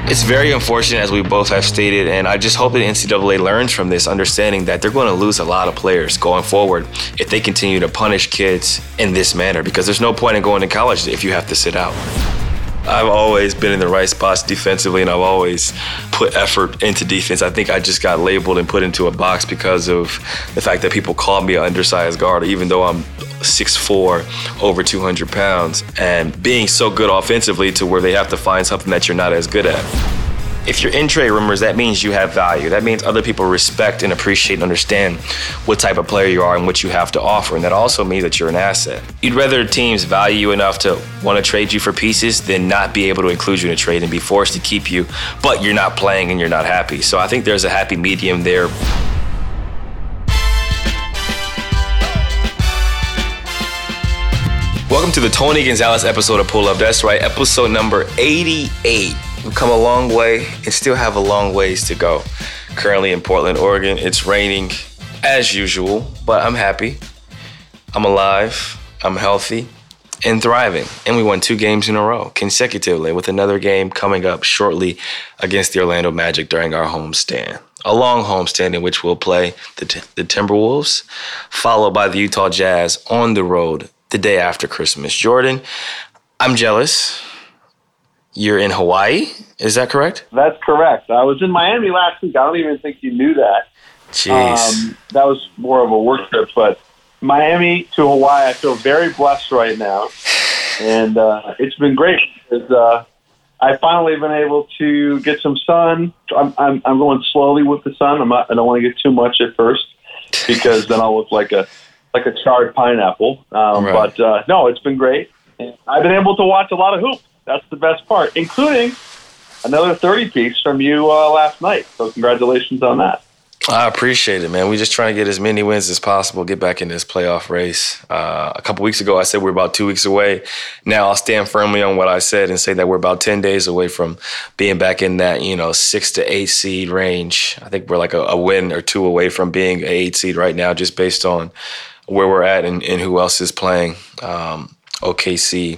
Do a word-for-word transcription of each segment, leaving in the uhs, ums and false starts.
It's very unfortunate, as we both have stated, and I just hope that N C double A learns from this, understanding that they're going to lose a lot of players going forward if they continue to punish kids in this manner, because there's no point in going to college if you have to sit out. I've always been in the right spots defensively, and I've always put effort into defense. I think I just got labeled and put into a box because of the fact that people call me an undersized guard, even though I'm six foot four, over two hundred pounds, and being so good offensively to where they have to find something that you're not as good at. If you're in trade rumors, that means you have value. That means other people respect and appreciate and understand what type of player you are and what you have to offer. And that also means that you're an asset. You'd rather teams value you enough to want to trade you for pieces than not be able to include you in a trade and be forced to keep you, but you're not playing and you're not happy. So I think there's a happy medium there. Welcome to the Tony Gonzalez episode of Pull Up. That's right, episode number eighty-eight. We've come a long way and still have a long ways to go. Currently in Portland, Oregon, it's raining as usual, but I'm happy. I'm alive, I'm healthy, and thriving. And we won two games in a row consecutively, with another game coming up shortly against the Orlando Magic during our homestand. A long homestand in which we'll play the, t- the Timberwolves, followed by the Utah Jazz on the road the day after Christmas. Jordan, I'm jealous. You're in Hawaii, is that correct? That's correct. I was in Miami last week. I don't even think you knew that. Jeez. Um, that was more of a work trip, but Miami to Hawaii, I feel very blessed right now. And uh, it's been great because uh, I finally been able to get some sun. I'm, I'm, I'm going slowly with the sun. I'm not, I don't want to get too much at first because then I'll look like a like a charred pineapple. Um, right. But uh, no, it's been great. And I've been able to watch a lot of hoop. That's the best part, including another thirty-piece from you uh, last night. So congratulations on that. I appreciate it, man. We're just trying to get as many wins as possible, get back in this playoff race. Uh, a couple weeks ago, I said we're about two weeks away. Now I'll stand firmly on what I said and say that we're about ten days away from being back in that, you know, six to eight seed range. I think we're like a, a win or two away from being an eight seed right now, just based on where we're at and, and who else is playing. Um, O K C.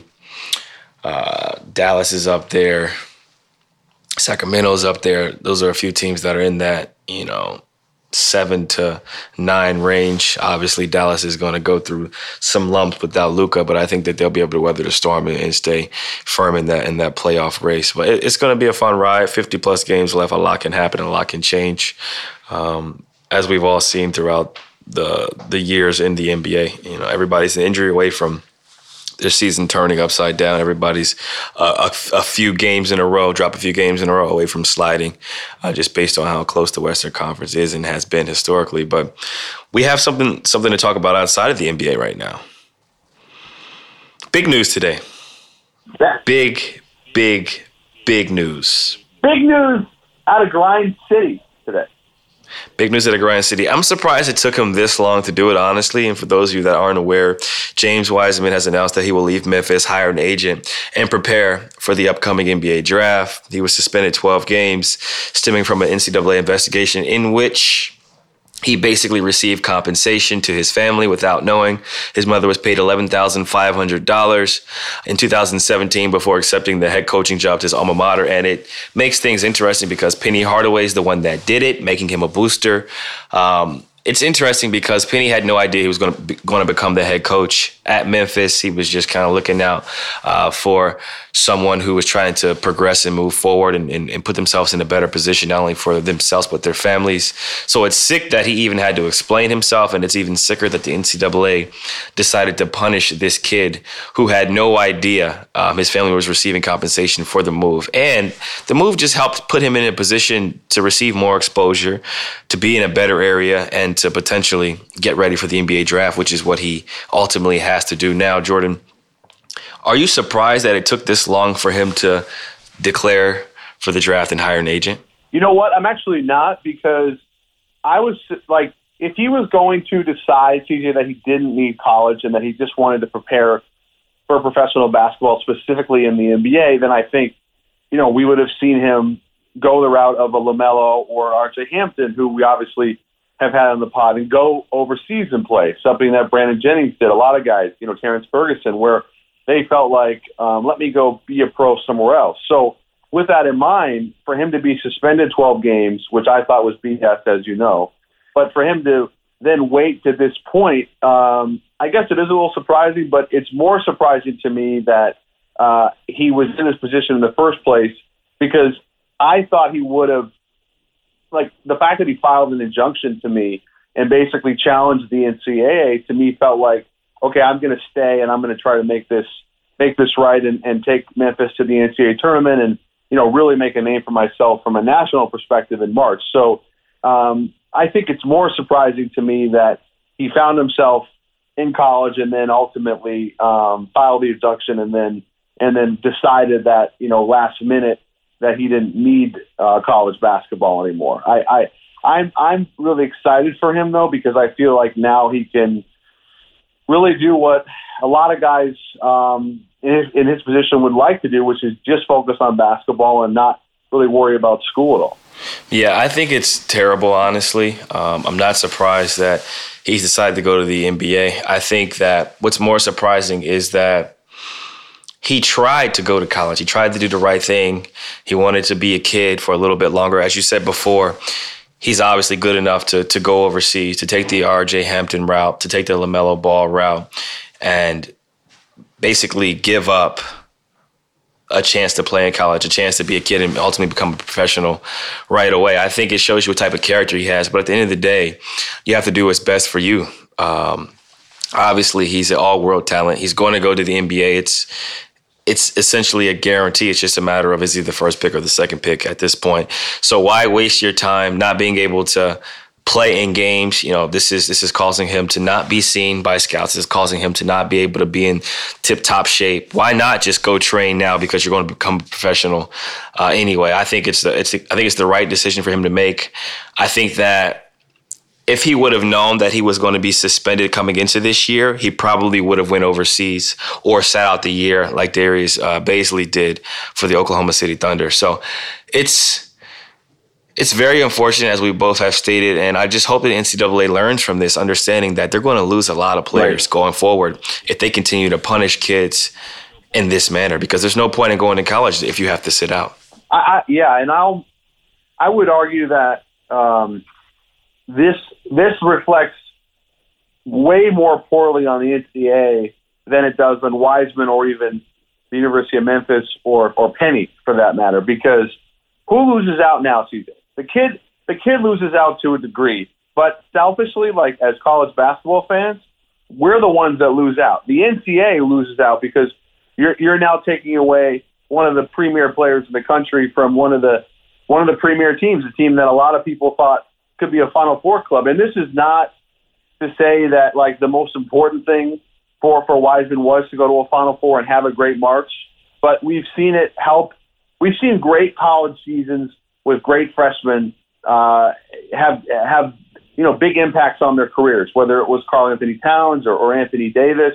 Uh, Dallas is up there. Sacramento's up there. Those are a few teams that are in that, you know, seven to nine range. Obviously, Dallas is going to go through some lumps without Luka, but I think that they'll be able to weather the storm and, and stay firm in that in that playoff race. But it, it's going to be a fun ride. fifty plus games left. A lot can happen. A lot can change, um, as we've all seen throughout the the years in the N B A. You know, everybody's an injury away from their season turning upside down. Everybody's uh, a, a few games in a row, drop a few games in a row away from sliding, uh, just based on how close the Western Conference is and has been historically. But we have something something to talk about outside of the N B A right now. Big news today. Yeah. Big, big, big news. Big news out of Grind City today. Big news out of Grind City. I'm surprised it took him this long to do it, honestly. And for those of you that aren't aware, James Wiseman has announced that he will leave Memphis, hire an agent, and prepare for the upcoming N B A draft. He was suspended twelve games, stemming from an N C double A investigation in which he basically received compensation to his family without knowing. His mother was paid eleven thousand five hundred dollars in two thousand seventeen before accepting the head coaching job to his alma mater. And it makes things interesting because Penny Hardaway is the one that did it, making him a booster. Um, it's interesting because Penny had no idea he was going to be, going to become the head coach at Memphis. He was just kind of looking out uh, for someone who was trying to progress and move forward and, and, and put themselves in a better position, not only for themselves but their families. So it's sick that he even had to explain himself, and it's even sicker that the N C double A decided to punish this kid who had no idea um, his family was receiving compensation for the move. And the move just helped put him in a position to receive more exposure, to be in a better area, and to potentially get ready for the N B A draft, which is what he ultimately has to do now. Jordan, are you surprised that it took this long for him to declare for the draft and hire an agent? You know what? I'm actually not, because I was like, if he was going to decide, C J, that he didn't need college and that he just wanted to prepare for professional basketball, specifically in the N B A, then I think, you know, we would have seen him go the route of a LaMelo or R J Hampton, who we obviously have had on the pod, and go overseas and play, something that Brandon Jennings did. A lot of guys, you know, Terrence Ferguson, where they felt like, um, let me go be a pro somewhere else. So with that in mind, for him to be suspended twelve games, which I thought was B S, as you know, but for him to then wait to this point, um, I guess it is a little surprising, but it's more surprising to me that uh, he was in this position in the first place, because I thought he would have, like, the fact that he filed an injunction to me and basically challenged the N C double A, to me felt like, okay, I'm going to stay and I'm going to try to make this make this right and, and take Memphis to the N C double A tournament and, you know, really make a name for myself from a national perspective in March. So um, I think it's more surprising to me that he found himself in college and then ultimately um, filed the injunction and then and then decided that, you know, last minute that he didn't need uh, college basketball anymore. I, I I'm I'm really excited for him though, because I feel like now he can really do what a lot of guys um, in, his, in his position would like to do, which is just focus on basketball and not really worry about school at all. Yeah, I think it's terrible, honestly. Um, I'm not surprised that he's decided to go to the N B A. I think that what's more surprising is that he tried to go to college. He tried to do the right thing. He wanted to be a kid for a little bit longer. As you said before, he's obviously good enough to to go overseas, to take the R J Hampton route, to take the LaMelo Ball route, and basically give up a chance to play in college, a chance to be a kid and ultimately become a professional right away. I think it shows you what type of character he has. But at the end of the day, you have to do what's best for you. Um, obviously, he's an all-world talent. He's going to go to the N B A. It's it's essentially a guarantee. It's just a matter of is he the first pick or the second pick at this point. So why waste your time not being able to play in games? You know, this is this is causing him to not be seen by scouts. This is causing him to not be able to be in tip-top shape. Why not just go train now, because you're going to become a professional uh, anyway? I think it's the it's the, I think it's the right decision for him to make. I think that if he would have known that he was going to be suspended coming into this year, he probably would have went overseas or sat out the year like Darius uh, Bazley did for the Oklahoma City Thunder. So it's It's very unfortunate, as we both have stated, and I just hope that the N C double A learns from this, understanding that they're going to lose a lot of players right. going forward if they continue to punish kids in this manner, because there's no point in going to college if you have to sit out. I, I, yeah, and I'll I would argue that um, this this reflects way more poorly on the N C double A than it does on Wiseman or even the University of Memphis or or Penny, for that matter, because who loses out now, C J? The kid, the kid loses out to a degree, but selfishly, like as college basketball fans, we're the ones that lose out. The N C double A loses out because you're you're now taking away one of the premier players in the country from one of the one of the premier teams, a team that a lot of people thought could be a Final Four club. And this is not to say that like the most important thing for for Wiseman was to go to a Final Four and have a great March, but we've seen it help. We've seen great college seasons with great freshmen uh, have have you know big impacts on their careers, whether it was Karl Anthony Towns or, or Anthony Davis.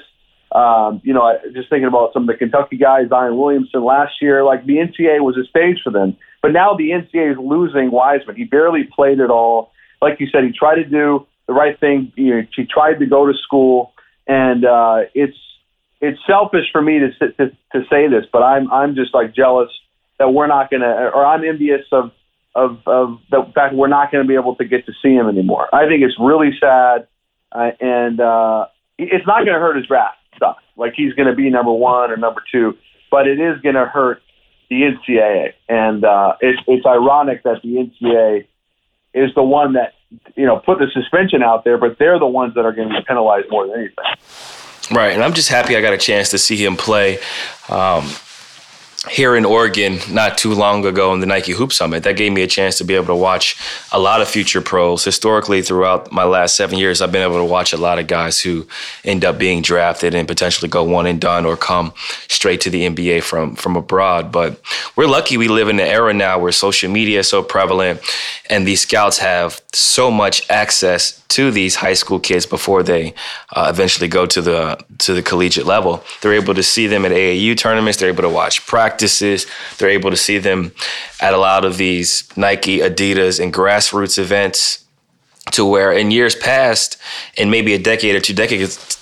Um, you know, just thinking about some of the Kentucky guys, Zion Williamson last year. Like the N C double A was a stage for them, but now the N C double A is losing Wiseman. He barely played at all. Like you said, he tried to do the right thing. You know, he tried to go to school, and uh, it's it's selfish for me to, to to say this, but I'm I'm just like jealous that we're not going to, or I'm envious of, of, of the fact we're not going to be able to get to see him anymore. I think it's really sad, uh, and uh, it's not going to hurt his draft stuff. Like he's going to be number one or number two, but it is going to hurt the N C double A. And uh, it's, it's ironic that the N C double A is the one that, you know, put the suspension out there, but they're the ones that are going to be penalized more than anything. Right, and I'm just happy I got a chance to see him play um, here in Oregon not too long ago in the Nike Hoop Summit. That gave me a chance to be able to watch a lot of future pros. Historically, throughout my last seven years, I've been able to watch a lot of guys who end up being drafted and potentially go one and done or come straight to the N B A from, from abroad. But we're lucky we live in an era now where social media is so prevalent and these scouts have so much access to these high school kids before they uh, eventually go to the to the collegiate level. They're able to see them at A A U tournaments. They're able to watch practices. They're able to see them at a lot of these Nike, Adidas, and grassroots events, to where in years past, and maybe a decade or two decades two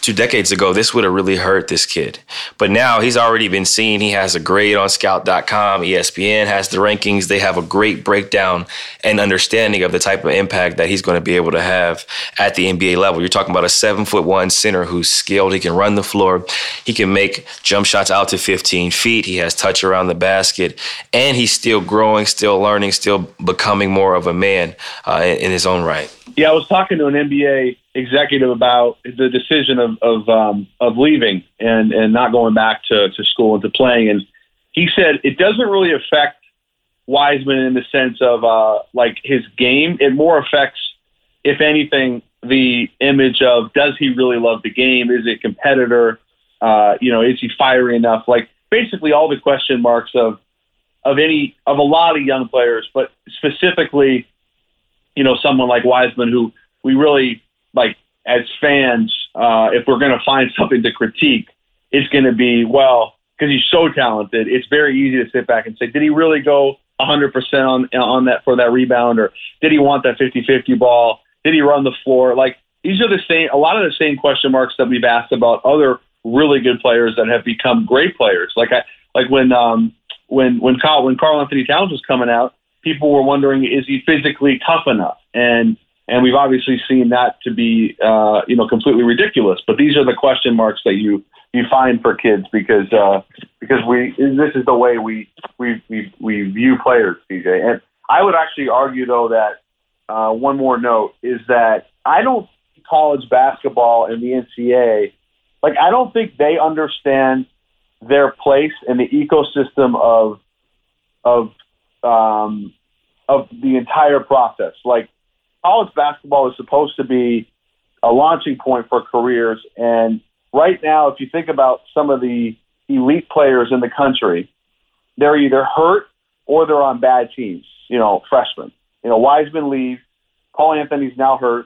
two decades ago, this would have really hurt this kid. But now he's already been seen. He has a grade on scout dot com. E S P N has the rankings. They have a great breakdown and understanding of the type of impact that he's going to be able to have at the N B A level. You're talking about a seven foot one center who's skilled. He can run the floor. He can make jump shots out to fifteen feet. He has touch around the basket. And he's still growing, still learning, still becoming more of a man uh, in, in his own right. Yeah, I was talking to an N B A executive about the decision of of, um, of leaving and, and not going back to, to school and to playing. And he said it doesn't really affect Wiseman in the sense of uh, like his game. It more affects, if anything, the image of, does he really love the game? Is he a competitor? Uh, you know, is he fiery enough? Like basically all the question marks of of any of a lot of young players, but specifically, you know, someone like Wiseman, who we really like as fans, uh, if we're going to find something to critique, it's going to be, well, because he's so talented, it's very easy to sit back and say, did he really go one hundred percent on on that for that rebound, or did he want that fifty-fifty ball? Did he run the floor? Like these are the same, a lot of the same question marks that we've asked about other really good players that have become great players. Like I like when um when when Carl when Karl Anthony Towns was coming out, people were wondering, is he physically tough enough? And and we've obviously seen that to be uh, you know completely ridiculous. But these are the question marks that you you find for kids because uh, because we this is the way we we we, we view players, C J. And I would actually argue though that uh, one more note is that I don't see college basketball and the N C A A, like I don't think they understand their place in the ecosystem of of um, of the entire process. Like college basketball is supposed to be a launching point for careers, and right now, if you think about some of the elite players in the country, they're either hurt or they're on bad teams. You know, freshmen. You know, Wiseman leaves. Paul Anthony's now hurt.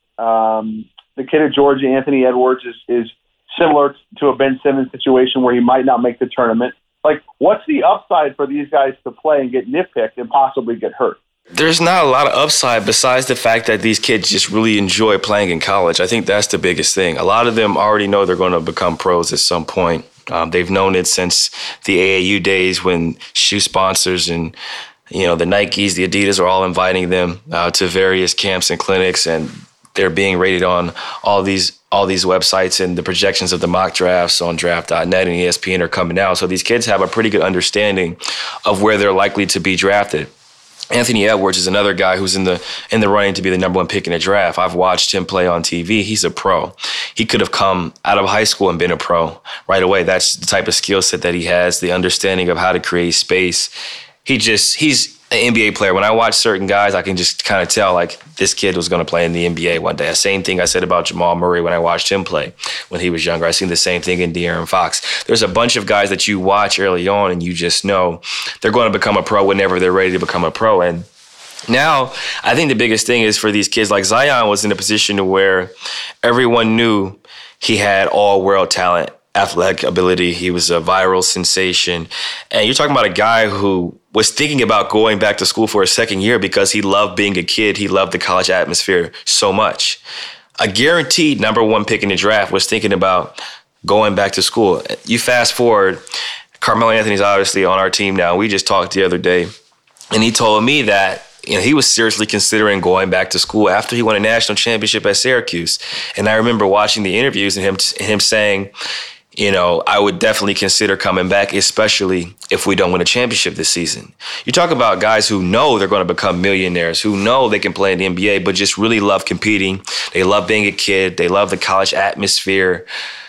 Um, the kid at Georgia, Anthony Edwards, is is similar to a Ben Simmons situation where he might not make the tournament. Like, what's the upside for these guys to play and get nitpicked and possibly get hurt? There's not a lot of upside besides the fact that these kids just really enjoy playing in college. I think that's the biggest thing. A lot of them already know they're going to become pros at some point. Um, they've known it since the A A U days when shoe sponsors and, you know, the Nikes, the Adidas are all inviting them uh, to various camps and clinics, and they're being rated on all these all these websites, and the projections of the mock drafts on draft dot net and E S P N are coming out. So these kids have a pretty good understanding of where they're likely to be drafted. Anthony Edwards is another guy who's in the in the running to be the number one pick in the draft. I've watched him play on T V. He's a pro. He could have come out of high school and been a pro right away. That's the type of skill set that he has, the understanding of how to create space. He just, he's an N B A player. When I watch certain guys, I can just kind of tell, like, this kid was going to play in the N B A one day. The same thing I said about Jamal Murray when I watched him play when he was younger. I seen the same thing in De'Aaron Fox. There's a bunch of guys that you watch early on and you just know they're going to become a pro whenever they're ready to become a pro. And now, I think the biggest thing is for these kids, like Zion was in a position to where everyone knew he had all-world talent, athletic ability. He was a viral sensation. And you're talking about a guy who was thinking about going back to school for a second year because he loved being a kid. He loved the college atmosphere so much. A guaranteed number one pick in the draft was thinking about going back to school. You fast forward, Carmelo Anthony's obviously on our team now. We just talked the other day, and he told me that, you know, he was seriously considering going back to school after he won a national championship at Syracuse. And I remember watching the interviews and him him saying, you know, I would definitely consider coming back, especially if we don't win a championship this season. You talk about guys who know they're going to become millionaires, who know they can play in the N B A, but just really love competing. They love being a kid. They love the college atmosphere.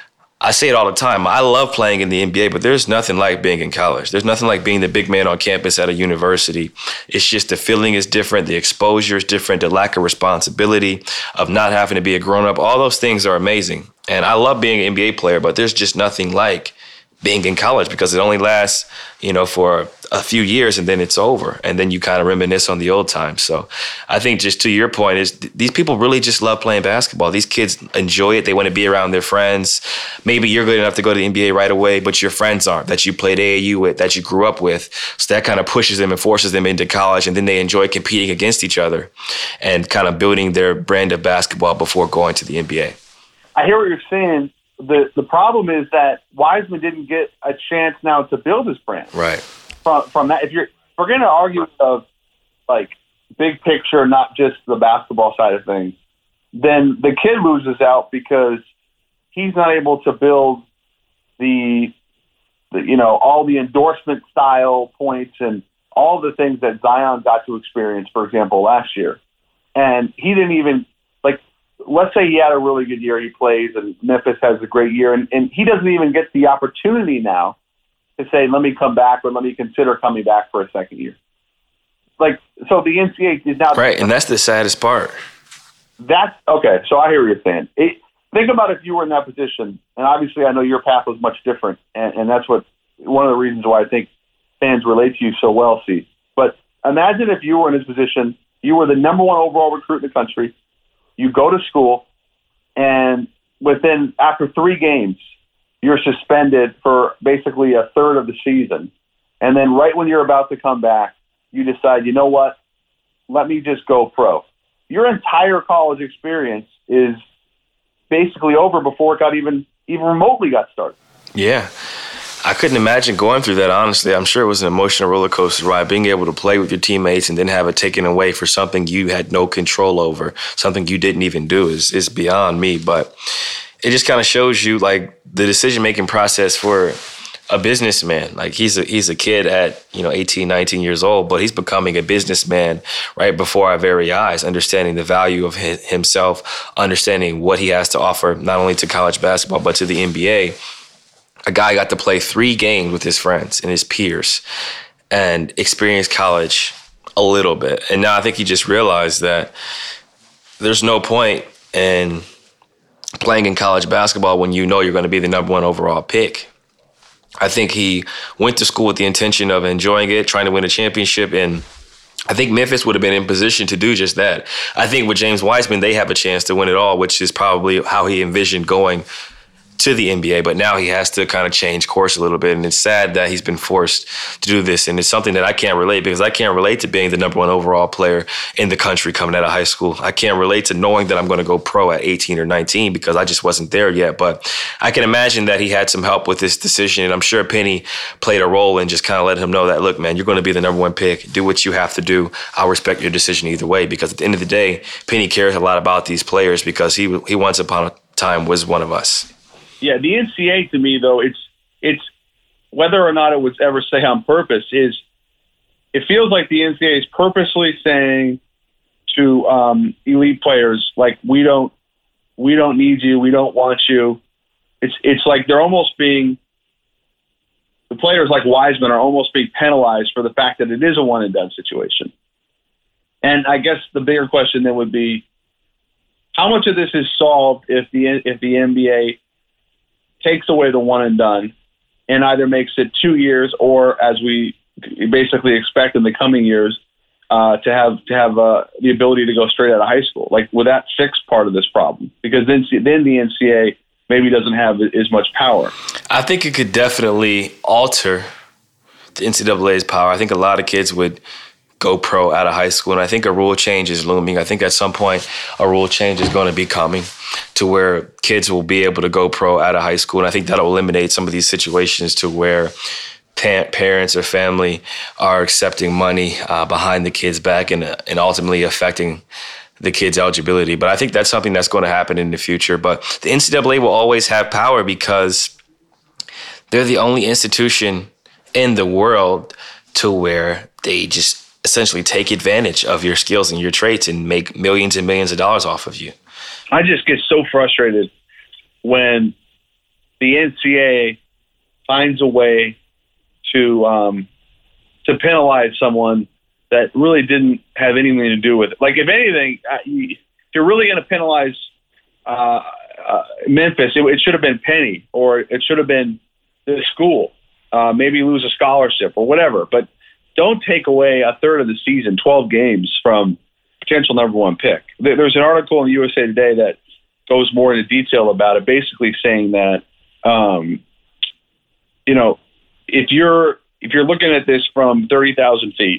I say it all the time. I love playing in the N B A, but there's nothing like being in college. There's nothing like being the big man on campus at a university. It's just the feeling is different. The exposure is different. The lack of responsibility of not having to be a grown-up. All those things are amazing. And I love being an N B A player, but there's just nothing like being in college because it only lasts, you know, for a few years and then it's over. And then you kind of reminisce on the old times. So I think just to your point is th- these people really just love playing basketball. These kids enjoy it. They want to be around their friends. Maybe you're good enough to go to the N B A right away, but your friends aren't, that you played A A U with, that you grew up with. So that kind of pushes them and forces them into college. And then they enjoy competing against each other and kind of building their brand of basketball before going to the N B A. I hear what you're saying, the the problem is that Wiseman didn't get a chance now to build his brand. Right. From from that, if you're if we're going to argue of like big picture, not just the basketball side of things, then the kid loses out because he's not able to build the, the you know all the endorsement style points and all the things that Zion got to experience, for example, last year. And he didn't even, like, let's say he had a really good year, he plays, and Memphis has a great year, and, and he doesn't even get the opportunity now to say, let me come back or let me consider coming back for a second year. Like, so the N C A A is now... Right, and that's the saddest part. That's, okay, so I hear what you're saying. It, think about if you were in that position, and obviously I know your path was much different, and, and that's what one of the reasons why I think fans relate to you so well, see. But imagine if you were in his position, you were the number one overall recruit in the country, you go to school, and within, after three games, you're suspended for basically a third of the season. And then right when you're about to come back, you decide, you know what, let me just go pro. Your entire college experience is basically over before it got even, even remotely got started. Yeah. I couldn't imagine going through that, honestly. I'm sure it was an emotional roller coaster ride, being able to play with your teammates and then have it taken away for something you had no control over, something you didn't even do is, is beyond me. But it just kind of shows you, like, the decision-making process for a businessman. Like, he's a, he's a kid at, you know, eighteen, nineteen years old, but he's becoming a businessman right before our very eyes, understanding the value of his, himself, understanding what he has to offer, not only to college basketball, but to the N B A. A guy got to play three games with his friends and his peers and experience college a little bit. And now I think he just realized that there's no point in playing in college basketball when you know you're going to be the number one overall pick. I think he went to school with the intention of enjoying it, trying to win a championship, and I think Memphis would have been in position to do just that. I think with James Wiseman, they have a chance to win it all, which is probably how he envisioned going to the N B A, but now he has to kind of change course a little bit, and it's sad that he's been forced to do this, and it's something that I can't relate, because I can't relate to being the number one overall player in the country coming out of high school. I can't relate to knowing that I'm going to go pro at eighteen or nineteen because I just wasn't there yet, but I can imagine that he had some help with this decision, and I'm sure Penny played a role in just kind of letting him know that, look, man, you're going to be the number one pick. Do what you have to do. I'll respect your decision either way, because at the end of the day, Penny cares a lot about these players because he he once upon a time was one of us. Yeah, the N C A A to me, though, it's it's whether or not it was ever say on purpose, is it feels like the N C A A is purposely saying to um, elite players, like, we don't we don't need you, we don't want you. It's it's like they're almost being, the players like Wiseman are almost being penalized for the fact that it is a one and done situation. And I guess the bigger question then would be, how much of this is solved if the if the N B A takes away the one and done and either makes it two years or, as we basically expect in the coming years, uh, to have to have uh, the ability to go straight out of high school? Like, would that fix part of this problem? Because then then the N C A A maybe doesn't have as much power. I think it could definitely alter the N C A A's power. I think a lot of kids would go pro out of high school, and I think a rule change is looming. I think at some point a rule change is going to be coming to where kids will be able to go pro out of high school, and I think that'll eliminate some of these situations to where pa- parents or family are accepting money uh, behind the kid's back and, uh, and ultimately affecting the kid's eligibility. But I think that's something that's going to happen in the future. But the N C A A will always have power because they're the only institution in the world to where they just essentially take advantage of your skills and your traits and make millions and millions of dollars off of you. I just get so frustrated when the N C A A finds a way to um, to penalize someone that really didn't have anything to do with it. Like, if anything, if you're really going to penalize uh, uh, Memphis, it, it should have been Penny, or it should have been the school. Uh, maybe lose a scholarship or whatever, but don't take away a third of the season, twelve games, from potential number one pick. There's an article in U S A Today that goes more into detail about it, basically saying that, um, you know, if you're if you're looking at this from thirty thousand feet,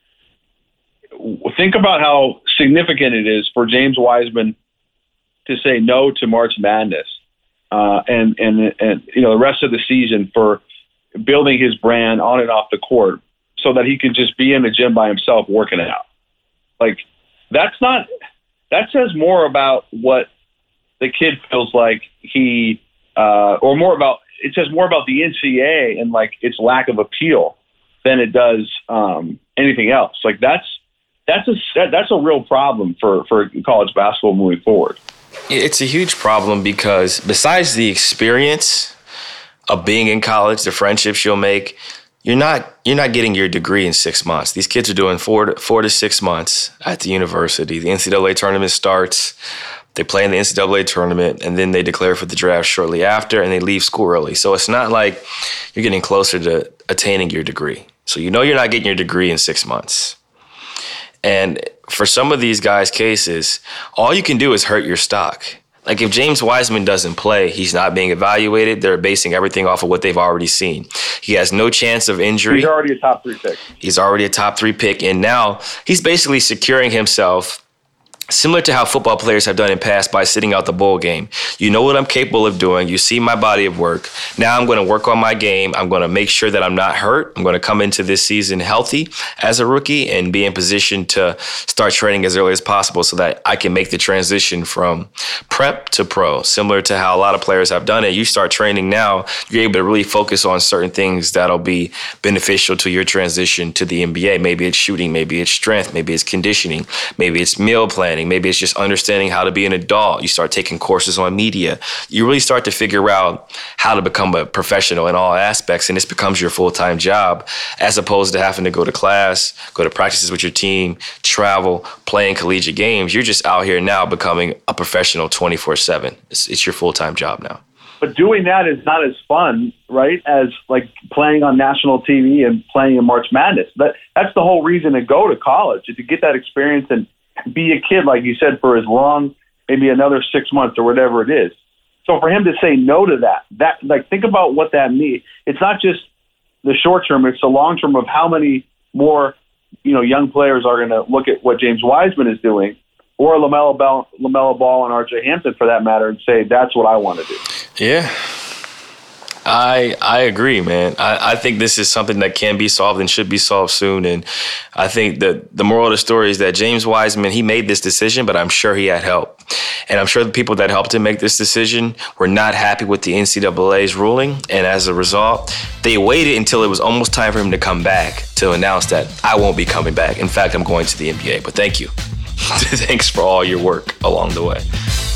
think about how significant it is for James Wiseman to say no to March Madness uh, and, and, and, you know, the rest of the season for building his brand on and off the court so that he can just be in the gym by himself working out. Like, that's not, that says more about what the kid feels like he, uh, or more about, it says more about the N C double A and like its lack of appeal than it does um, anything else. Like that's, that's a, that's a real problem for, for college basketball moving forward. It's a huge problem because besides the experience of being in college, the friendships you'll make, you're not you're not getting your degree in six months. These kids are doing four to, four to six months at the university. The N C double A tournament starts. They play in the N C double A tournament, and then they declare for the draft shortly after, and they leave school early. So it's not like you're getting closer to attaining your degree. So you know you're not getting your degree in six months. And for some of these guys' cases, all you can do is hurt your stock. Like if James Wiseman doesn't play, he's not being evaluated. They're basing everything off of what they've already seen. He has no chance of injury. He's already a top three pick. He's already a top three pick. And now he's basically securing himself similar to how football players have done in past by sitting out the bowl game. You know what I'm capable of doing. You see my body of work. Now I'm going to work on my game. I'm going to make sure that I'm not hurt. I'm going to come into this season healthy as a rookie and be in position to start training as early as possible so that I can make the transition from prep to pro. Similar to how a lot of players have done it. You start training now, you're able to really focus on certain things that'll be beneficial to your transition to the N B A. Maybe it's shooting, maybe it's strength, maybe it's conditioning, maybe it's meal planning. Maybe it's just understanding how to be an adult. You start taking courses on media. You really start to figure out how to become a professional in all aspects, and this becomes your full-time job as opposed to having to go to class, go to practices with your team, travel, playing collegiate games. You're just out here now becoming a professional twenty-four seven. It's, it's your full-time job now. But doing that is not as fun, right, as like playing on national T V and playing in March Madness. That That's the whole reason to go to college, is to get that experience and be a kid, like you said, for as long, maybe another six months or whatever it is. So for him to say no to that, that like think about what that means. It's not just the short term; it's the long term of how many more, you know, young players are going to look at what James Wiseman is doing, or LaMelo Ball, LaMelo Ball and R J Hampton, for that matter, and say that's what I want to do. Yeah. I I agree, man. I, I think this is something that can be solved and should be solved soon. And I think that the moral of the story is that James Wiseman, he made this decision, but I'm sure he had help. And I'm sure the people that helped him make this decision were not happy with the N C double A's ruling. And as a result, they waited until it was almost time for him to come back to announce that I won't be coming back. In fact, I'm going to the N B A. But thank you. Thanks for all your work along the way.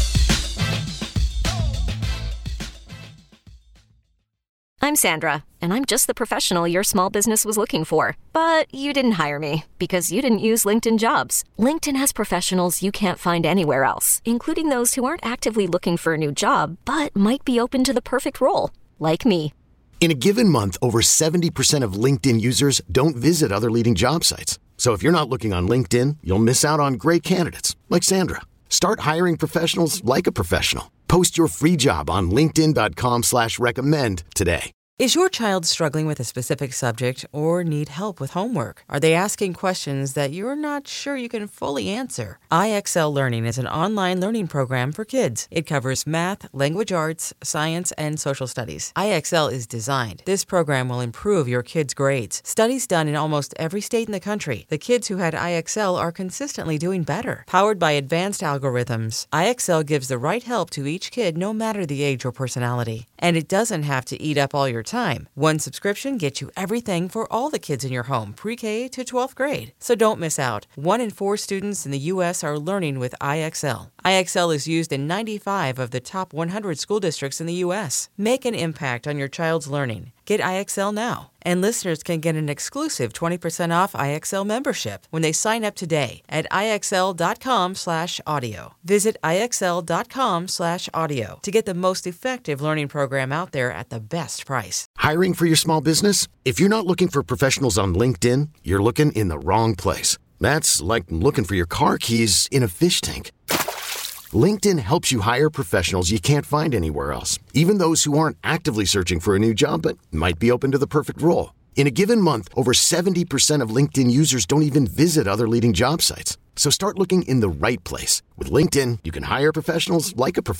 I'm Sandra, and I'm just the professional your small business was looking for. But you didn't hire me because you didn't use LinkedIn Jobs. LinkedIn has professionals you can't find anywhere else, including those who aren't actively looking for a new job, but might be open to the perfect role, like me. In a given month, over seventy percent of LinkedIn users don't visit other leading job sites. So if you're not looking on LinkedIn, you'll miss out on great candidates like Sandra. Start hiring professionals like a professional. Post your free job on linkedin.com slash recommend today. Is your child struggling with a specific subject or need help with homework? Are they asking questions that you're not sure you can fully answer? I X L Learning is an online learning program for kids. It covers math, language arts, science, and social studies. I X L is designed. This program will improve your kids' grades. Studies done in almost every state in the country. The kids who had I X L are consistently doing better. Powered by advanced algorithms, I X L gives the right help to each kid no matter the age or personality. And it doesn't have to eat up all your time. One subscription gets you everything for all the kids in your home, pre-K to twelfth grade. So don't miss out. One in four students in the U S are learning with I X L. I X L is used in ninety-five of the top one hundred school districts in the U S. Make an impact on your child's learning. Get I X L now. And listeners can get an exclusive twenty percent off I X L membership when they sign up today at IXL.com slash audio. Visit IXL.com slash audio to get the most effective learning program out there at the best price. Hiring for your small business? If you're not looking for professionals on LinkedIn, you're looking in the wrong place. That's like looking for your car keys in a fish tank. LinkedIn helps you hire professionals you can't find anywhere else, even those who aren't actively searching for a new job but might be open to the perfect role. In a given month, over seventy percent of LinkedIn users don't even visit other leading job sites. So start looking in the right place. With LinkedIn, you can hire professionals like a professional.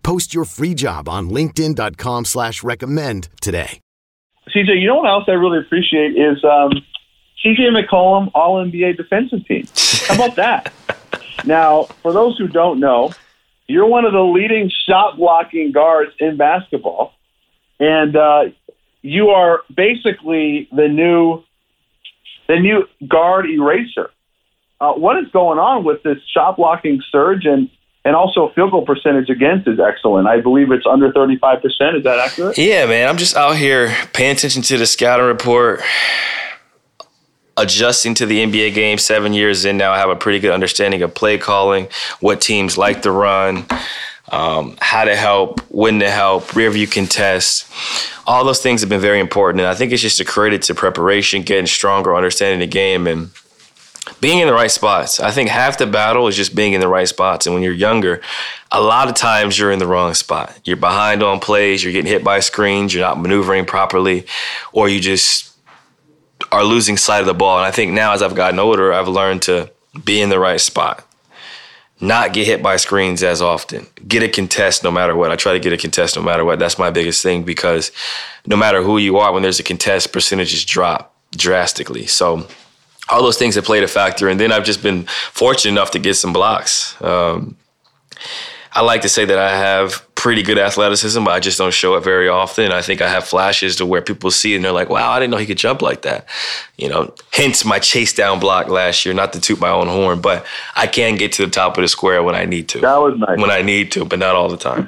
Post your free job on linkedin.com slash recommend today. C J, you know what else I really appreciate is um, C J McCollum All-N B A defensive team. How about that? Now, for those who don't know, you're one of the leading shot-blocking guards in basketball, and uh, you are basically the new the new guard eraser. Uh, what is going on with this shot-blocking surge, and And also field goal percentage against is excellent. I believe it's under thirty-five percent. Is that accurate? Yeah, man. I'm just out here paying attention to the scouting report, adjusting to the N B A game seven years in now. I have a pretty good understanding of play calling, what teams like to run, um, how to help, when to help, rear view contest. All those things have been very important. And I think it's just a credit to preparation, getting stronger, understanding the game, and being in the right spots. I think half the battle is just being in the right spots. And when you're younger, a lot of times you're in the wrong spot. You're behind on plays, you're getting hit by screens, you're not maneuvering properly, or you just are losing sight of the ball. And I think now as I've gotten older, I've learned to be in the right spot, not get hit by screens as often, get a contest no matter what. I try to get a contest no matter what. That's my biggest thing, because no matter who you are, when there's a contest, percentages drop drastically. So all those things have played a factor. And then I've just been fortunate enough to get some blocks. Um, I like to say that I have pretty good athleticism, but I just don't show it very often. I think I have flashes to where people see it and they're like, wow, I didn't know he could jump like that. You know, hence my chase down block last year, not to toot my own horn, but I can get to the top of the square when I need to. That was nice. When I need to, but not all the time.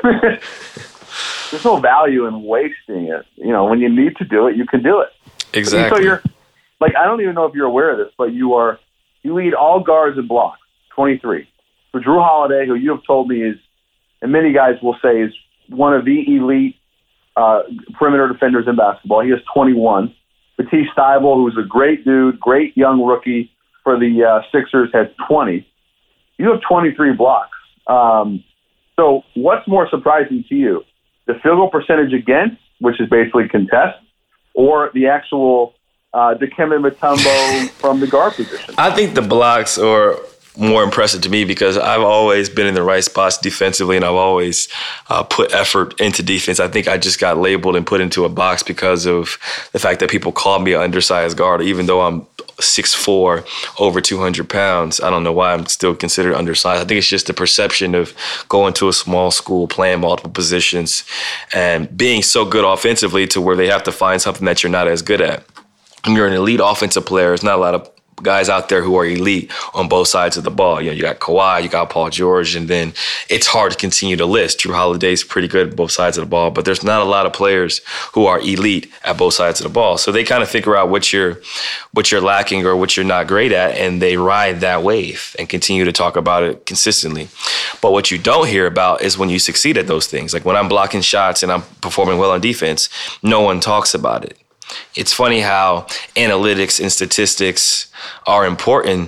There's no value in wasting it. You know, when you need to do it, you can do it. Exactly. So you're, like, I don't even know if you're aware of this, but you are, you lead all guards in blocks, twenty-three. For Jrue Holiday, who you have told me is, and many guys will say is one of the elite uh, perimeter defenders in basketball. He has twenty-one. Matisse Thybulle, who's a great dude, great young rookie for the uh, Sixers, has twenty. You have twenty-three blocks. Um, so what's more surprising to you? The field goal percentage against, which is basically contest, or the actual uh, Dikembe Mutombo from the guard position? I think the blocks are more impressive to me because I've always been in the right spots defensively, and I've always uh, put effort into defense. I think I just got labeled and put into a box because of the fact that people call me an undersized guard, even though I'm six foot four, over two hundred pounds. I don't know why I'm still considered undersized. I think it's just the perception of going to a small school, playing multiple positions, and being so good offensively to where they have to find something that you're not as good at. When you're an elite offensive player, there's not a lot of guys out there who are elite on both sides of the ball. You know, you got Kawhi, you got Paul George, and then it's hard to continue to list. Jrue Holiday's pretty good at both sides of the ball, but there's not a lot of players who are elite at both sides of the ball. So they kind of figure out what you're what you're lacking or what you're not great at, and they ride that wave and continue to talk about it consistently. But what you don't hear about is when you succeed at those things. Like when I'm blocking shots and I'm performing well on defense, no one talks about it. It's funny how analytics and statistics are important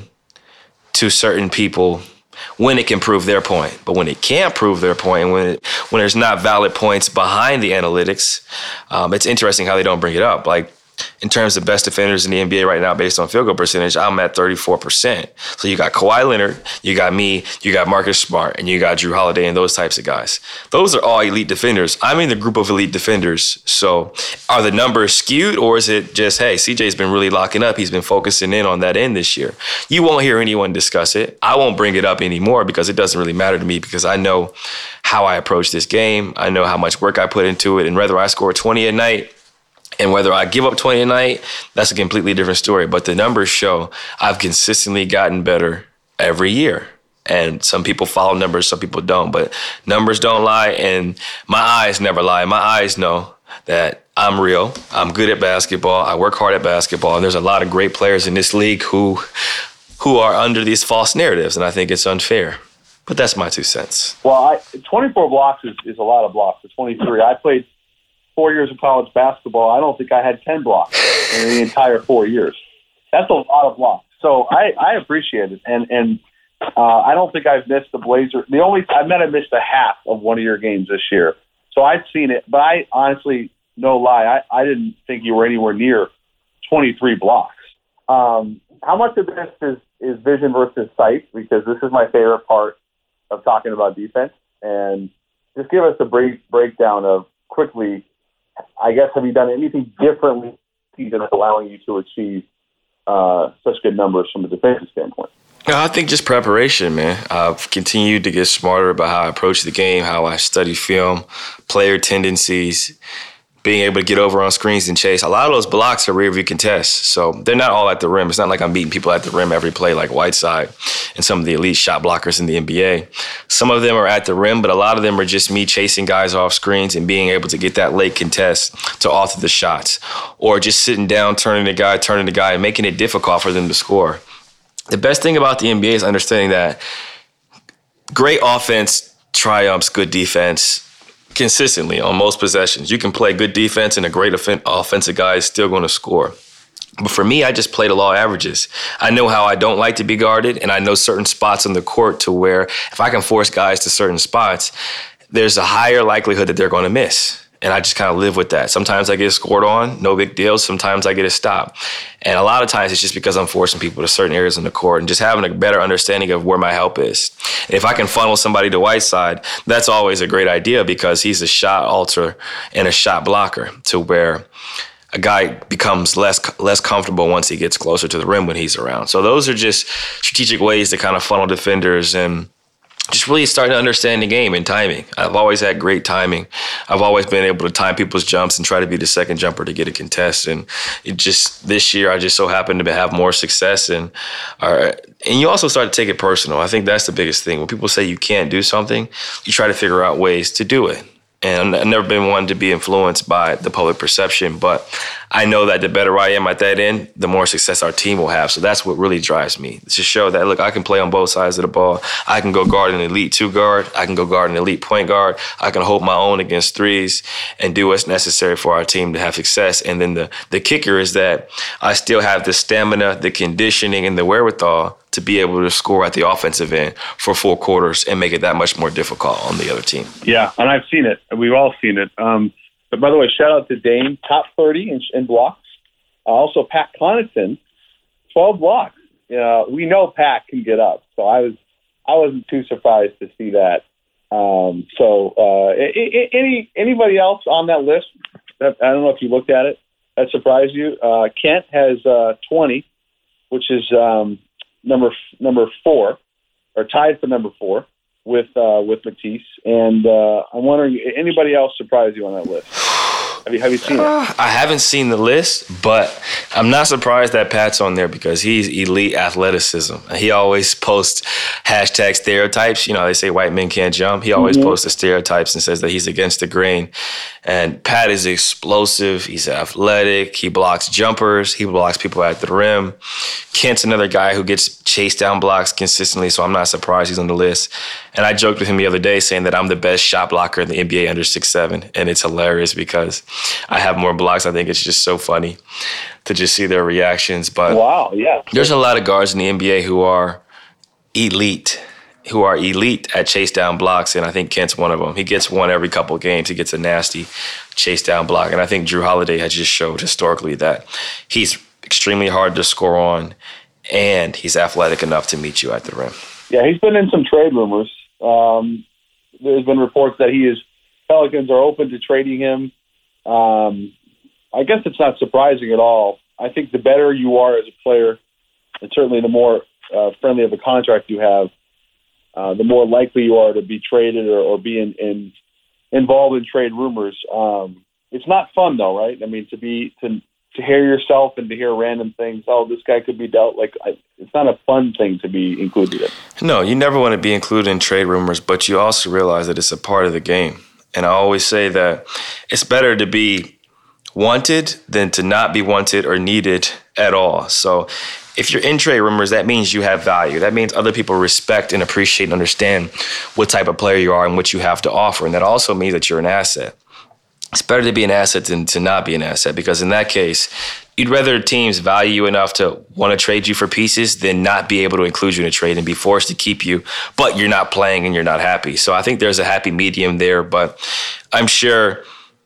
to certain people when it can prove their point. But when it can't prove their point, and when it, when there's not valid points behind the analytics, um, it's interesting how they don't bring it up. Like in terms of best defenders in the N B A right now based on field goal percentage, I'm at thirty-four percent. So you got Kawhi Leonard, you got me, you got Marcus Smart, and you got Jrue Holiday and those types of guys. Those are all elite defenders. I'm in the group of elite defenders. So are the numbers skewed, or is it just, hey, C J's been really locking up. He's been focusing in on that end this year. You won't hear anyone discuss it. I won't bring it up anymore because it doesn't really matter to me because I know how I approach this game. I know how much work I put into it. And whether I score twenty a night, and whether I give up twenty a night, that's a completely different story. But the numbers show I've consistently gotten better every year. And some people follow numbers, some people don't. But numbers don't lie, and my eyes never lie. My eyes know that I'm real. I'm good at basketball. I work hard at basketball. And there's a lot of great players in this league who, who are under these false narratives, and I think it's unfair. But that's my two cents. Well, I, twenty-four blocks is, is a lot of blocks. For twenty-three, I played four years of college basketball. I don't think I had ten blocks in the entire four years. That's a lot of blocks. So I, I appreciate it. And and uh, I don't think I've missed the Blazer. The only I might have missed a half of one of your games this year. So I've seen it. But I honestly, no lie, I, I didn't think you were anywhere near twenty-three blocks. Um, how much of this is, is vision versus sight? Because this is my favorite part of talking about defense. And just give us a break, breakdown of quickly, I guess, have you done anything differently that's allowing you to achieve uh, such good numbers from a defensive standpoint? I think just preparation, man. I've continued to get smarter about how I approach the game, how I study film, player tendencies, being able to get over on screens and chase. A lot of those blocks are rear view contests, so they're not all at the rim. It's not like I'm beating people at the rim every play like Whiteside and some of the elite shot blockers in the N B A. Some of them are at the rim, but a lot of them are just me chasing guys off screens and being able to get that late contest to author the shots, or just sitting down, turning the guy, turning the guy, and making it difficult for them to score. The best thing about the N B A is understanding that great offense triumphs good defense consistently on most possessions. You can play good defense and a great off- offensive guy is still going to score. But for me, I just play the law of averages. I know how I don't like to be guarded, and I know certain spots on the court to where if I can force guys to certain spots, there's a higher likelihood that they're going to miss. And I just kind of live with that. Sometimes I get scored on, no big deal. Sometimes I get a stop. And a lot of times it's just because I'm forcing people to certain areas on the court and just having a better understanding of where my help is. And if I can funnel somebody to Whiteside, that's always a great idea because he's a shot alterer and a shot blocker to where a guy becomes less less comfortable once he gets closer to the rim when he's around. So those are just strategic ways to kind of funnel defenders and just really starting to understand the game and timing. I've always had great timing. I've always been able to time people's jumps and try to be the second jumper to get a contest. And it just this year, I just so happened to have more success. And uh, and you also start to take it personal. I think that's the biggest thing. When people say you can't do something, you try to figure out ways to do it. And I've never been one to be influenced by the public perception, but I know that the better I am at that end, the more success our team will have. So that's what really drives me, to show that, look, I can play on both sides of the ball. I can go guard an elite two guard. I can go guard an elite point guard. I can hold my own against threes and do what's necessary for our team to have success. And then the, the kicker is that I still have the stamina, the conditioning, and the wherewithal to be able to score at the offensive end for four quarters and make it that much more difficult on the other team. Yeah, and I've seen it. We've all seen it. Um, but by the way, shout out to Dame, top thirty in, in blocks. Uh, also, Pat Connaughton, twelve blocks. Uh, we know Pat can get up, so I was I wasn't too surprised to see that. Um, so, uh, any anybody else on that list? That, I don't know if you looked at it. That surprised you? Uh, Kent has uh, twenty, which is um, number number four, or tied for number four with uh, with Matisse. And uh, I'm wondering, anybody else surprised you on that list? Have you have you seen it? Uh, I haven't seen the list, but I'm not surprised that Pat's on there because he's elite athleticism. He always posts hashtag stereotypes. You know, they say white men can't jump. He always mm-hmm. posts the stereotypes and says that he's against the grain. And Pat is explosive. He's athletic. He blocks jumpers. He blocks people at the rim. Kent's another guy who gets chased down blocks consistently, so I'm not surprised he's on the list. And I joked with him the other day saying that I'm the best shot blocker in the N B A under six seven, and it's hilarious because I have more blocks. I think it's just so funny to just see their reactions. But wow, yeah. There's a lot of guards in the N B A who are elite, who are elite at chase down blocks, and I think Kent's one of them. He gets one every couple of games. He gets a nasty chase down block, and I think Drew Holiday has just showed historically that he's extremely hard to score on, and he's athletic enough to meet you at the rim. Yeah, he's been in some trade rumors. Um, there's been reports that he is Pelicans are open to trading him. Um, I guess it's not surprising at all. I think the better you are as a player, and certainly the more uh, friendly of a contract you have, uh, the more likely you are to be traded or, or be in, in involved in trade rumors. Um, it's not fun though, right? I mean, to be to to hear yourself and to hear random things. Oh, this guy could be dealt. Like, I, it's not a fun thing to be included in. No, you never want to be included in trade rumors, but you also realize that it's a part of the game. And I always say that it's better to be wanted than to not be wanted or needed at all. So if you're in trade rumors, that means you have value. That means other people respect and appreciate and understand what type of player you are and what you have to offer. And that also means that you're an asset. It's better to be an asset than to not be an asset, because in that case, you'd rather teams value you enough to want to trade you for pieces than not be able to include you in a trade and be forced to keep you, but you're not playing and you're not happy. So I think there's a happy medium there, but I'm sure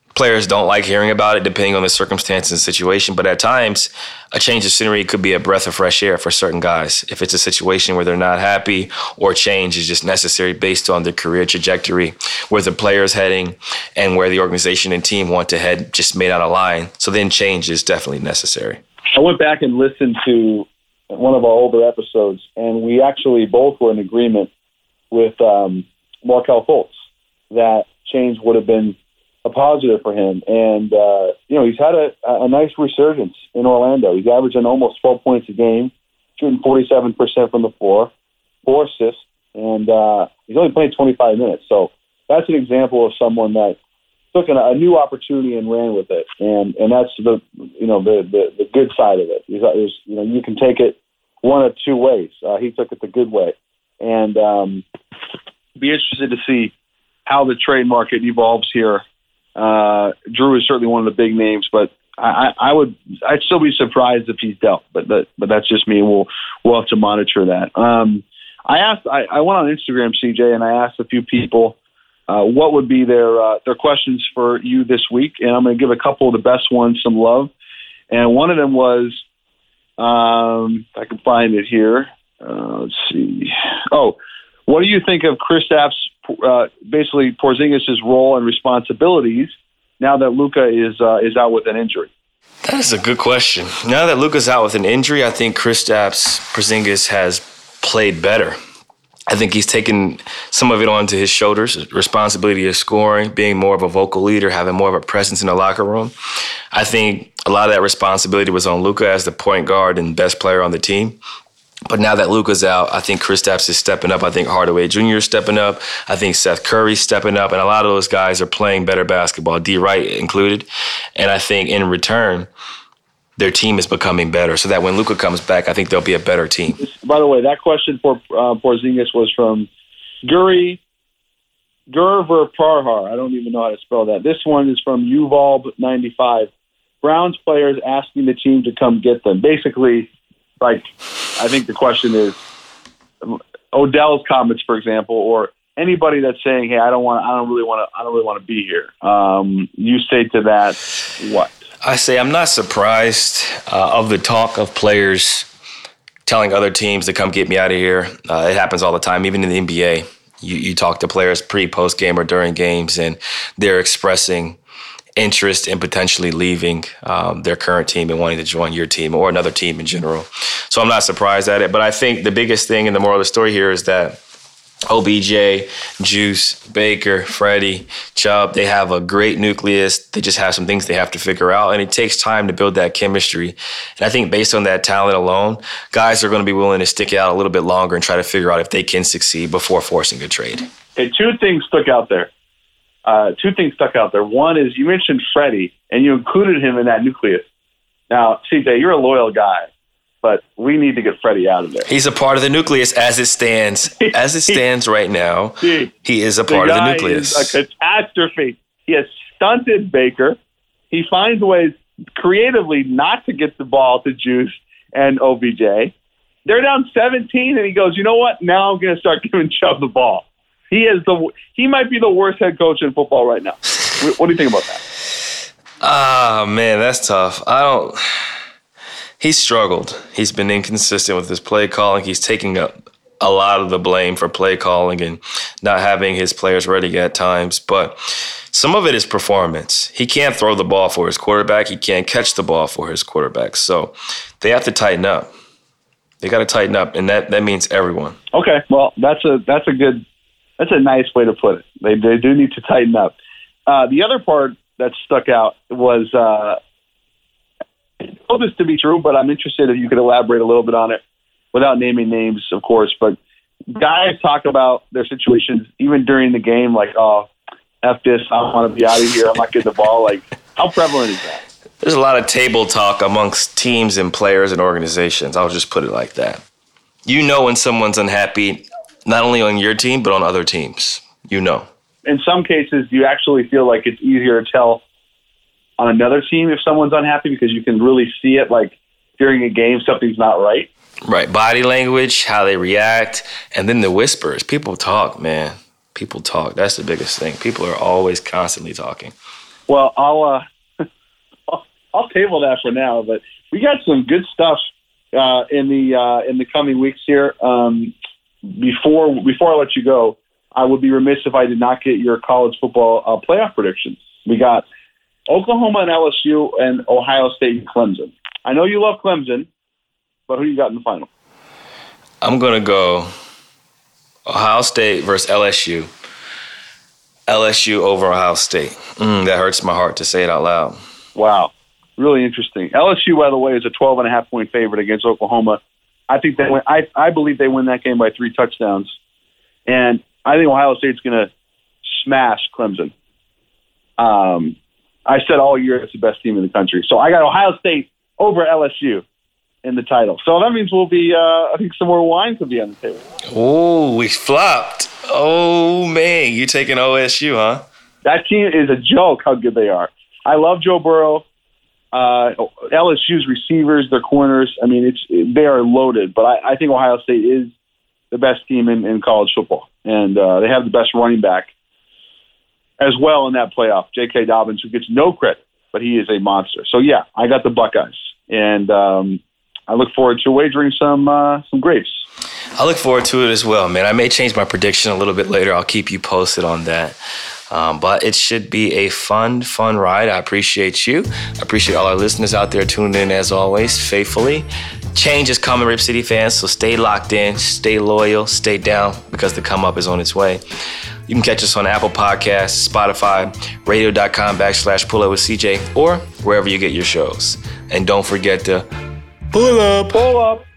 players don't like hearing about it depending on the circumstances and situation. But at times, a change of scenery could be a breath of fresh air for certain guys. If it's a situation where they're not happy or change is just necessary based on their career trajectory, where the player's heading and where the organization and team want to head just may not align. So then change is definitely necessary. I went back and listened to one of our older episodes, and we actually both were in agreement with um, Markelle Fultz that change would have been a positive for him. And, uh, you know, he's had a, a nice resurgence in Orlando. He's averaging almost twelve points a game, shooting forty-seven percent from the floor, four assists, and uh, he's only playing twenty-five minutes. So that's an example of someone that took an, a new opportunity and ran with it. And and that's the, you know, the, the, the good side of it. He's, he's, you know, you can take it one of two ways. Uh, he took it the good way. And um, be interested to see how the trade market evolves here. Uh, Drew is certainly one of the big names, but I, I would, I'd still be surprised if he's dealt, but that, but that's just me. We'll, we'll have to monitor that. Um, I asked, I, I went on Instagram, C J, and I asked a few people, uh, what would be their, uh, their questions for you this week. And I'm going to give a couple of the best ones some love. And one of them was, um, if I can find it here. Uh, let's see. Oh, what do you think of Kristaps, uh, basically Porzingis' role and responsibilities now that Luka is uh, is out with an injury? That is a good question. Now that Luka's out with an injury, I think Kristaps Porzingis has played better. I think he's taken some of it onto his shoulders, responsibility of scoring, being more of a vocal leader, having more of a presence in the locker room. I think a lot of that responsibility was on Luka as the point guard and best player on the team. But now that Luka's out, I think Kristaps is stepping up. I think Hardaway Junior is stepping up. I think Seth Curry's stepping up. And a lot of those guys are playing better basketball, D. Wright included. And I think in return, their team is becoming better. So that when Luka comes back, I think they'll be a better team. By the way, that question for uh, Porzingis was from Guri Gurver Parhar. I don't even know how to spell that. This one is from Uvalb ninety-five. Browns players asking the team to come get them. Basically, like, I think the question is Odell's comments, for example, or anybody that's saying, "Hey, I don't want, I don't really want to, I don't really want to be here." Um, you say to that, what? I say I'm not surprised uh, of the talk of players telling other teams to come get me out of here. Uh, it happens all the time, even in the N B A. You, you talk to players pre, post game, or during games, and they're expressing interest in potentially leaving um, their current team and wanting to join your team or another team in general. So I'm not surprised at it. But I think the biggest thing and the moral of the story here is that O B J, Juice, Baker, Freddie, Chubb, they have a great nucleus. They just have some things they have to figure out, and it takes time to build that chemistry. And I think based on that talent alone, guys are going to be willing to stick it out a little bit longer and try to figure out if they can succeed before forcing a trade. Okay, two things stuck out there. Uh, two things stuck out there. One is you mentioned Freddie, and you included him in that nucleus. Now, C J, you're a loyal guy, but we need to get Freddie out of there. He's a part of the nucleus as it stands. As it stands right now, he, he is a part the of the nucleus. Is a catastrophe. He has stunted Baker. He finds ways creatively not to get the ball to Juice and O B J. They're down seventeen, and he goes, you know what? Now I'm going to start giving Chubb the ball. He is the he might be the worst head coach in football right now. What do you think about that? Ah, man, that's tough. I don't. He's struggled. He's been inconsistent with his play calling. He's taking up a lot of the blame for play calling and not having his players ready at times. But some of it is performance. He can't throw the ball for his quarterback. He can't catch the ball for his quarterback. So they have to tighten up. They got to tighten up, and that, that means everyone. Okay, well, that's a that's a good. That's a nice way to put it. They they do need to tighten up. Uh, the other part that stuck out was, uh, I know this to be true, but I'm interested if you could elaborate a little bit on it without naming names, of course. But guys talk about their situations even during the game, like, oh, F this, I want to be out of here, I'm not getting the ball. Like, how prevalent is that? There's a lot of table talk amongst teams and players and organizations. I'll just put it like that. You know when someone's unhappy, not only on your team, but on other teams. You know. In some cases, you actually feel like it's easier to tell on another team if someone's unhappy because you can really see it, like during a game, something's not right. Right. Body language, how they react, and then the whispers. People talk, man. People talk. That's the biggest thing. People are always constantly talking. Well, I'll, uh, I'll I'll table that for now. But we got some good stuff uh, in the uh, in the coming weeks here. Um, before before I let you go, I would be remiss if I did not get your college football uh, playoff predictions. We got Oklahoma and L S U and Ohio State and Clemson. I know you love Clemson, but who you got in the final? I'm going to go Ohio State versus L S U. L S U over Ohio State. Mm, that hurts my heart to say it out loud. Wow. Really interesting. L S U, by the way, is a twelve and a half point favorite against Oklahoma. I think they win. I, I believe they win that game by three touchdowns. And I think Ohio State's going to smash Clemson. Um, I said all year it's the best team in the country. So I got Ohio State over L S U in the title. So that means we'll be, uh, I think some more wine could be on the table. Oh, we flopped. Oh, man. You taking O S U, huh? That team is a joke how good they are. I love Joe Burrow. Uh, L S U's receivers, their corners, I mean, it's they are loaded. But I, I think Ohio State is the best team in, in college football. And uh, they have the best running back as well in that playoff, J K. Dobbins, who gets no credit, but he is a monster. So, yeah, I got the Buckeyes. And um, I look forward to wagering some uh, some grapes. I look forward to it as well, man. I may change my prediction a little bit later. I'll keep you posted on that. Um, but it should be a fun, fun ride. I appreciate you. I appreciate all our listeners out there tuning in as always, faithfully. Change is coming, Rip City fans, so stay locked in, stay loyal, stay down, because the come up is on its way. You can catch us on Apple Podcasts, Spotify, radio.com backslash pull up with C J, or wherever you get your shows. And don't forget to pull up. Pull up.